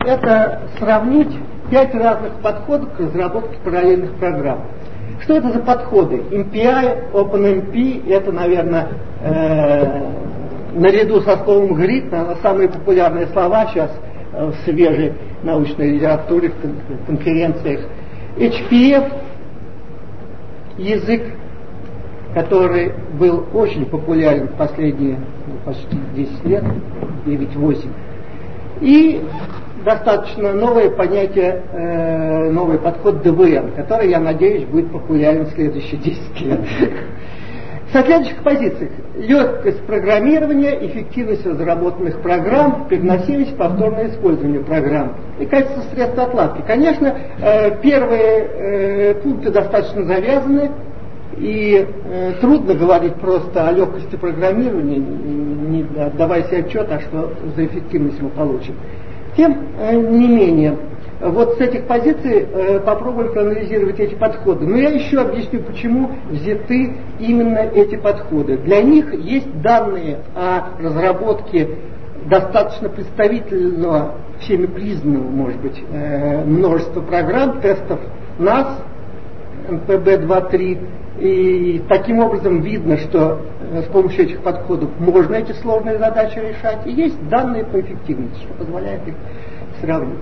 это сравнить 5 разных подходов к разработке параллельных программ. Что это за подходы? MPI, OpenMP, это, наверное, наряду со словом grid, наверное, самые популярные слова сейчас в свежей научной литературе, в конференциях. HPF, язык, который был очень популярен в последние почти 10 лет, 9-8. И достаточно новое понятие, новый подход DVM, который, я надеюсь, будет популярен в следующие 10 лет. В следующих позициях: легкость программирования, эффективность разработанных программ, переносимость, повторное использование программ и качество средств отладки. Конечно, первые пункты достаточно завязаны, и трудно говорить просто о легкости программирования, не отдавая себе отчет, а что за эффективность мы получим. Тем не менее, вот с этих позиций попробуем проанализировать эти подходы. Но я еще объясню, почему взяты именно эти подходы. Для них есть данные о разработке достаточно представительного, всеми признанного, может быть, множества программ, тестов NAS, NPB-2.3, и таким образом видно, что с помощью этих подходов можно эти сложные задачи решать, и есть данные по эффективности, что позволяет их сравнить.